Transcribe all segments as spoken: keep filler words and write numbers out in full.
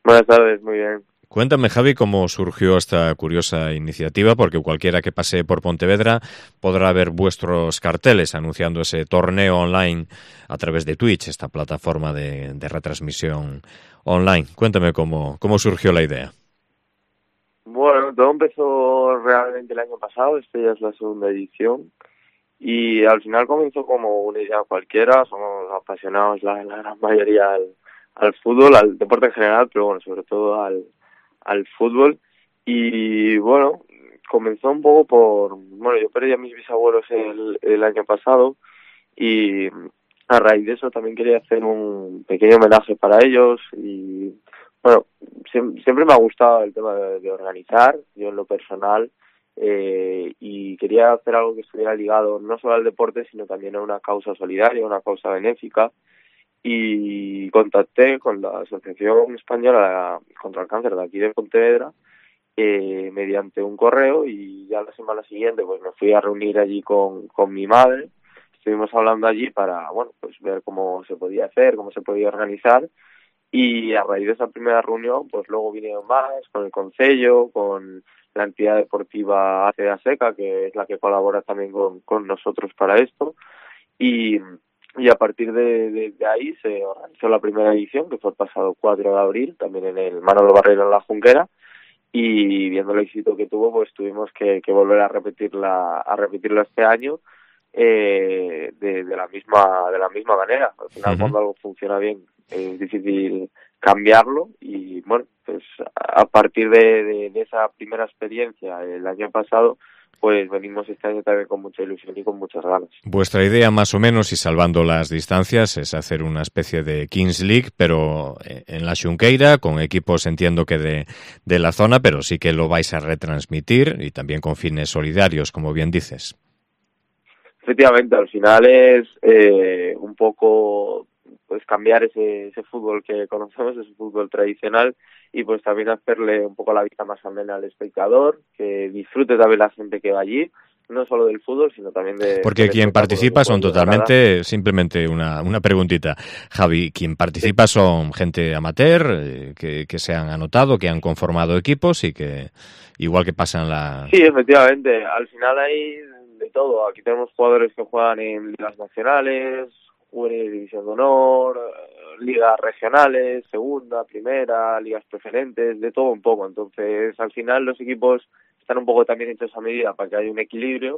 Buenas tardes, muy bien. Cuéntame, Javi, cómo surgió esta curiosa iniciativa, porque cualquiera que pase por Pontevedra podrá ver vuestros carteles anunciando ese torneo online a través de Twitch, esta plataforma de, de retransmisión online. Cuéntame cómo, cómo surgió la idea. Bueno, todo empezó realmente el año pasado, esta ya es la segunda edición, y al final comenzó como una idea cualquiera. Somos apasionados la, la gran mayoría al, al fútbol, al deporte en general, pero bueno, sobre todo al, al fútbol. Y bueno, comenzó un poco por, bueno, yo perdí a mis bisabuelos el, el año pasado y a raíz de eso también quería hacer un pequeño homenaje para ellos. Y bueno, siempre, siempre me ha gustado el tema de, de organizar, yo en lo personal, eh, y quería hacer algo que estuviera ligado no solo al deporte, sino también a una causa solidaria, una causa benéfica. Y contacté con la Asociación Española contra el Cáncer de aquí de Pontevedra, eh, mediante un correo, y ya la semana siguiente pues me fui a reunir allí con, con mi madre. Estuvimos hablando allí para, bueno, pues ver cómo se podía hacer, cómo se podía organizar. Y a raíz de esa primera reunión, pues luego vinieron más con el concello, con la entidad deportiva A C A Seca, que es la que colabora también con, con nosotros para esto. Y, y a partir de, de, de ahí se organizó la primera edición, que fue el pasado cuatro de abril, también en el Manolo Barrero en la Junquera. Y viendo el éxito que tuvo, pues tuvimos que, que volver a repetirla, a repetirlo este año. Eh, de, de la misma de la misma manera. Al final, Uh-huh. cuando algo funciona bien, es difícil cambiarlo. Y bueno, pues a partir de, de, de esa primera experiencia el año pasado, pues venimos este año también con mucha ilusión y con muchas ganas. Vuestra idea, más o menos, y salvando las distancias, es hacer una especie de Kings League, pero en la Xunqueira, con equipos, entiendo que de, de la zona, pero sí que lo vais a retransmitir y también con fines solidarios, como bien dices. Efectivamente, al final es eh, un poco pues cambiar ese, ese fútbol que conocemos, ese fútbol tradicional, y pues también hacerle un poco la vista más amena al espectador, que disfrute también la gente que va allí, no solo del fútbol, sino también de, Porque del quien espectáculo que participa son puede llegar a dar. totalmente, simplemente una, una preguntita, Javi, quien participa son gente amateur, eh, que, que se han anotado, que han conformado equipos y que, igual que pasan la... Sí, efectivamente, al final hay de todo. Aquí tenemos jugadores que juegan en ligas nacionales, juveniles, división de honor, eh, ligas regionales, segunda, primera, ligas preferentes, de todo un poco. Entonces, al final los equipos están un poco también hechos a medida para que haya un equilibrio,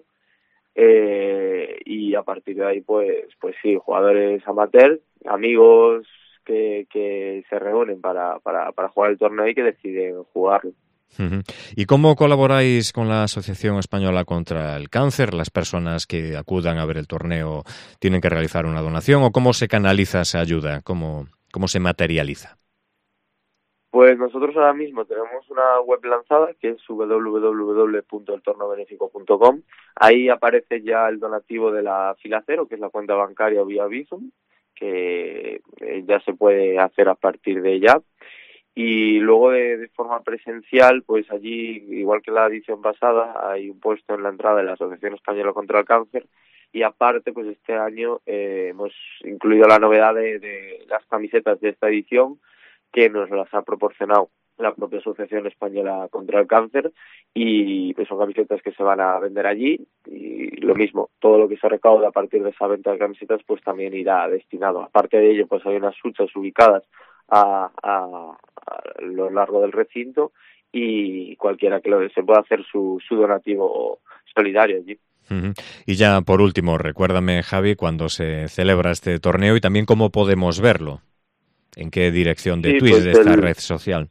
eh, y a partir de ahí, pues, pues sí, jugadores amateur, amigos que, que se reúnen para, para, para jugar el torneo y que deciden jugarlo. Uh-huh. ¿Y cómo colaboráis con la Asociación Española contra el Cáncer? ¿Las personas que acudan a ver el torneo tienen que realizar una donación o cómo se canaliza esa ayuda? ¿Cómo, cómo se materializa? Pues nosotros ahora mismo tenemos una web lanzada que es doble u doble u doble u punto el torno benéfico punto com. Ahí aparece ya el donativo de la fila cero, que es la cuenta bancaria vía Bizum, que ya se puede hacer a partir de ya. Y luego de, de forma presencial, pues allí, igual que la edición pasada, hay un puesto en la entrada de la Asociación Española contra el Cáncer. Y aparte, pues este año eh, hemos incluido la novedad de, de las camisetas de esta edición, que nos las ha proporcionado la propia Asociación Española contra el Cáncer, y pues son camisetas que se van a vender allí. Y lo mismo, todo lo que se recauda a partir de esa venta de camisetas pues también irá destinado. Aparte de ello, pues hay unas huchas ubicadas a, a, a lo largo del recinto, y cualquiera que lo desee puede hacer su, su donativo solidario allí. Uh-huh. Y ya por último, recuérdame, Javi, cuándo se celebra este torneo y también cómo podemos verlo. ¿En qué dirección de Sí, Twitch pues de esta el, red social?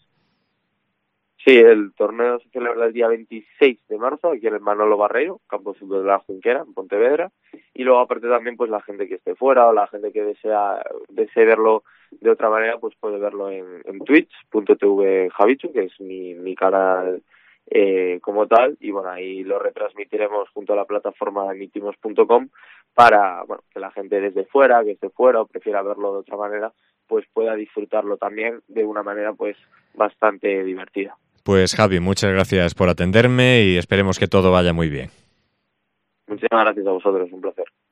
Sí, el torneo se celebra el día veintiséis de marzo aquí en el Manolo Barreiro, campo de fútbol de la Junquera, en Pontevedra. Y luego aparte también pues la gente que esté fuera o la gente que desea desee verlo de otra manera, pues puede verlo en, en twitch punto tv Javichu, que es mi, mi canal eh, como tal. Y bueno, ahí lo retransmitiremos junto a la plataforma emitimos punto com para, bueno, que la gente desde fuera, que esté fuera o prefiera verlo de otra manera, pues pueda disfrutarlo también de una manera pues bastante divertida. Pues Javi, muchas gracias por atenderme y esperemos que todo vaya muy bien. Muchísimas gracias a vosotros, un placer.